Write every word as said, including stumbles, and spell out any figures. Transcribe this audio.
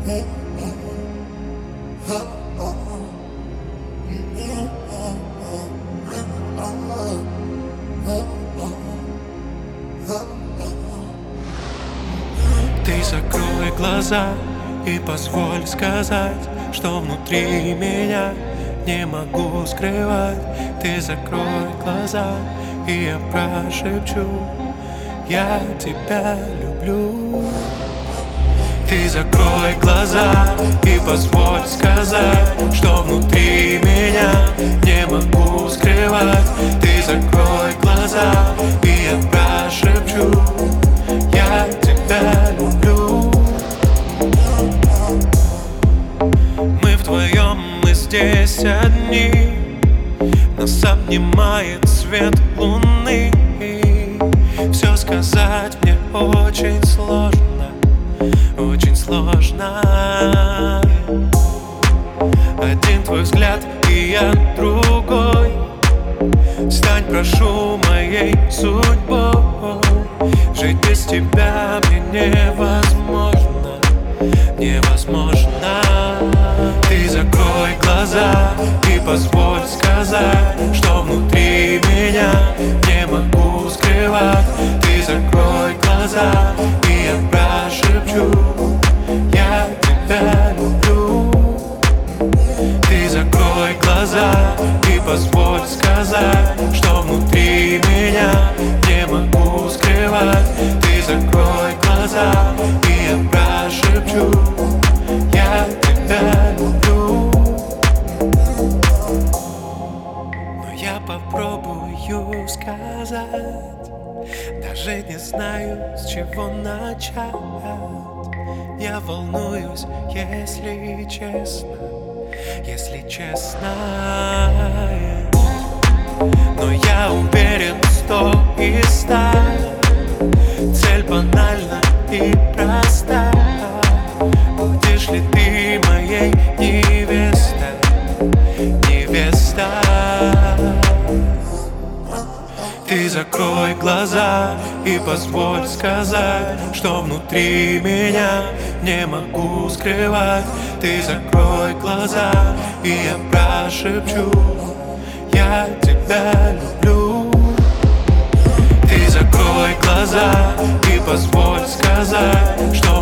Ты закрой глаза и позволь сказать, что внутри меня не могу скрывать. Ты закрой глаза, и я прошепчу: я тебя люблю. Ты закрой глаза и позволь сказать, что внутри меня не могу скрывать. Ты закрой глаза, и я прошепчу: я тебя люблю. Мы вдвоем, мы здесь одни, нас обнимает свет луны. Все сказать мне очень сложно, очень сложно. Один твой взгляд, и я другой. Стань, прошу, моей судьбой. Жить без тебя мне невозможно, невозможно. Ты закрой глаза и позволь сказать, что внутри меня не могу скрывать. Ты закрой глаза, и я прошепчу: я тебя люблю. Ты закрой глаза и позволь сказать, что внутри меня не могу скрывать. Ты закрой глаза, и я прошепчу: я тебя люблю. Но я попробую сказать, даже не знаю, с чего начать. Я волнуюсь, если честно, если честно. Но я уверен, сто и ста. Цель банальна и проста. Будешь ли ты моей невестой, невеста? Ты закрой глаза и позволь сказать, что внутри меня не могу скрывать. Ты закрой глаза, и я прошепчу: я тебя люблю. Ты закрой глаза и позволь сказать, что